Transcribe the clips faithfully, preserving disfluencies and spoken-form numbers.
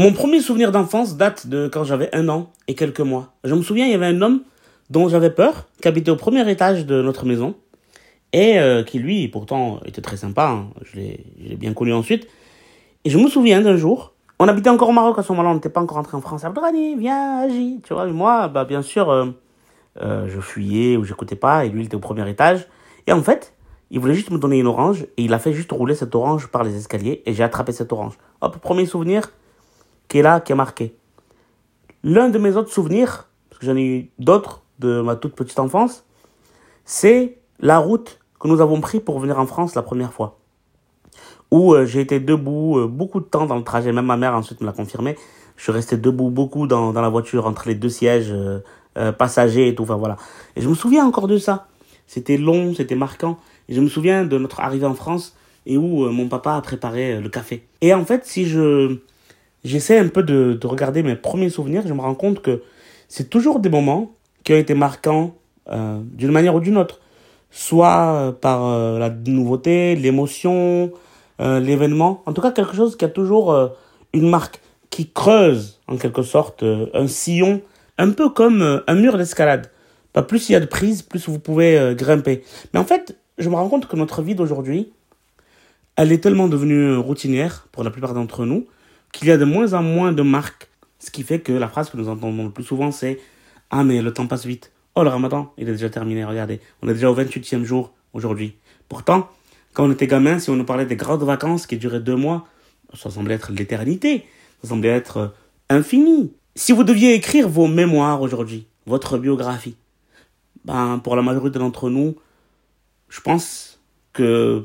Mon premier souvenir d'enfance date de quand j'avais un an et quelques mois. Je me souviens, il y avait un homme dont j'avais peur, qui habitait au premier étage de notre maison, et euh, qui, lui, pourtant, était très sympa. Hein. Je l'ai, je l'ai bien connu ensuite. Et je me souviens d'un jour, on habitait encore au Maroc à ce moment-là, on n'était pas encore rentré en France. Abdrani, viens, agis. Tu vois, et moi, bah, bien sûr, euh, euh, je fuyais ou j'écoutais pas, et lui, il était au premier étage. Et en fait, il voulait juste me donner une orange, et il a fait juste rouler cette orange par les escaliers, et j'ai attrapé cette orange. Hop, premier souvenir qui est là, qui est marqué. L'un de mes autres souvenirs, parce que j'en ai eu d'autres de ma toute petite enfance, c'est la route que nous avons prise pour venir en France la première fois. Où euh, j'ai été debout euh, beaucoup de temps dans le trajet, même ma mère ensuite me l'a confirmé. Je suis resté debout beaucoup dans, dans la voiture, entre les deux sièges euh, euh, passagers et tout, enfin voilà. Et je me souviens encore de ça. C'était long, c'était marquant. Et je me souviens de notre arrivée en France et où euh, mon papa a préparé euh, le café. Et en fait, si je... J'essaie un peu de, de regarder mes premiers souvenirs, je me rends compte que c'est toujours des moments qui ont été marquants euh, d'une manière ou d'une autre. Soit par euh, la nouveauté, l'émotion, euh, l'événement. En tout cas, quelque chose qui a toujours euh, une marque, qui creuse en quelque sorte euh, un sillon, un peu comme euh, un mur d'escalade. Pas plus il y a de prise, plus vous pouvez euh, grimper. Mais en fait, je me rends compte que notre vie d'aujourd'hui, elle est tellement devenue routinière pour la plupart d'entre nous, qu'il y a de moins en moins de marques. Ce qui fait que la phrase que nous entendons le plus souvent, c'est « Ah, mais le temps passe vite. Oh, le ramadan, il est déjà terminé, regardez. On est déjà au vingt-huitième jour aujourd'hui. » Pourtant, quand on était gamin, si on nous parlait des grandes vacances qui duraient deux mois, ça semblait être l'éternité. Ça semblait être euh, infini. Si vous deviez écrire vos mémoires aujourd'hui, votre biographie, ben, pour la majorité d'entre nous, je pense que,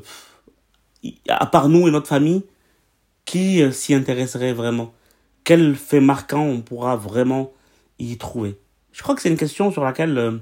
à part nous et notre famille, qui euh, s'y intéresserait vraiment? Quel fait marquant on pourra vraiment y trouver? Je crois que c'est une question sur laquelle euh,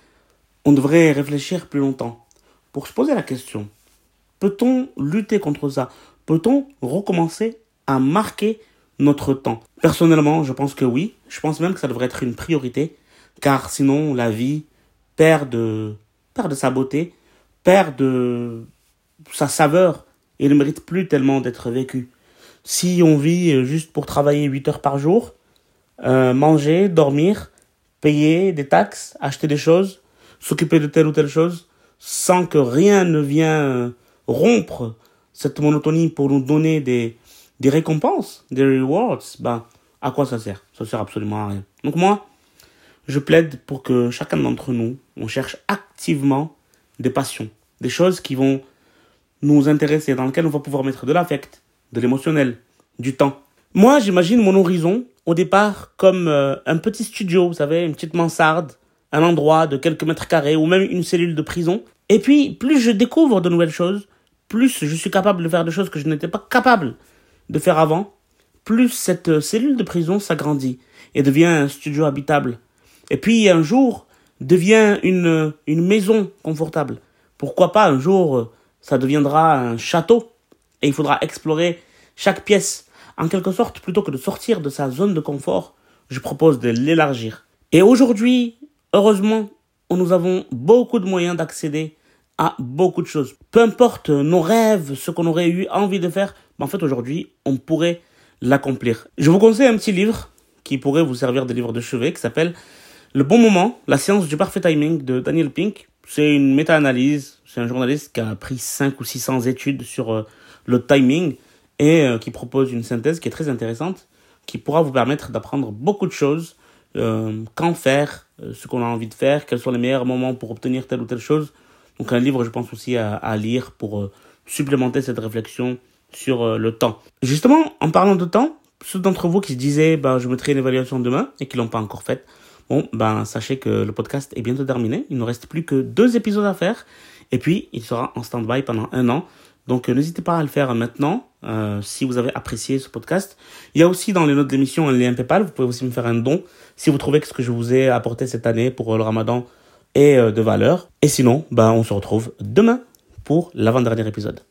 on devrait réfléchir plus longtemps. Pour se poser la question, peut-on lutter contre ça? Peut-on recommencer à marquer notre temps? Personnellement, je pense que oui. Je pense même que ça devrait être une priorité, car sinon la vie perd de, perd de sa beauté, perd de sa saveur et ne mérite plus tellement d'être vécue. Si on vit juste pour travailler huit heures par jour, euh, manger, dormir, payer des taxes, acheter des choses, s'occuper de telle ou telle chose, sans que rien ne vienne rompre cette monotonie pour nous donner des, des récompenses, des rewards, ben, à quoi ça sert? Ça sert absolument à rien. Donc moi, je plaide pour que chacun d'entre nous, on cherche activement des passions, des choses qui vont nous intéresser, dans lesquelles on va pouvoir mettre de l'affect, de l'émotionnel, du temps. Moi, j'imagine mon horizon, au départ, comme euh, un petit studio, vous savez, une petite mansarde, un endroit de quelques mètres carrés, ou même une cellule de prison. Et puis, plus je découvre de nouvelles choses, plus je suis capable de faire des choses que je n'étais pas capable de faire avant, plus cette cellule de prison s'agrandit et devient un studio habitable. Et puis, un jour, devient une, une maison confortable. Pourquoi pas, un jour, ça deviendra un château. Et il faudra explorer chaque pièce. En quelque sorte, plutôt que de sortir de sa zone de confort, je propose de l'élargir. Et aujourd'hui, heureusement, nous avons beaucoup de moyens d'accéder à beaucoup de choses. Peu importe nos rêves, ce qu'on aurait eu envie de faire, mais en fait, aujourd'hui, on pourrait l'accomplir. Je vous conseille un petit livre qui pourrait vous servir de livre de chevet, qui s'appelle « Le bon moment, la science du parfait timing » de Daniel Pink. C'est une méta-analyse. C'est un journaliste qui a pris cinq ou six cents études sur euh, le timing et euh, qui propose une synthèse qui est très intéressante, qui pourra vous permettre d'apprendre beaucoup de choses, euh, quand faire, euh, ce qu'on a envie de faire, quels sont les meilleurs moments pour obtenir telle ou telle chose. Donc un livre, je pense aussi à, à lire pour euh, supplémenter cette réflexion sur euh, le temps. Justement, en parlant de temps, ceux d'entre vous qui se disaient bah, « je mettrai une évaluation demain » et qui ne l'ont pas encore faite, bon, ben sachez que le podcast est bientôt terminé. Il ne reste plus que deux épisodes à faire. Et puis, il sera en stand-by pendant un an. Donc, euh, n'hésitez pas à le faire maintenant, euh, si vous avez apprécié ce podcast. Il y a aussi dans les notes d'émission un lien PayPal. Vous pouvez aussi me faire un don si vous trouvez que ce que je vous ai apporté cette année pour euh, le Ramadan est euh, de valeur. Et sinon, ben, on se retrouve demain pour l'avant-dernier épisode.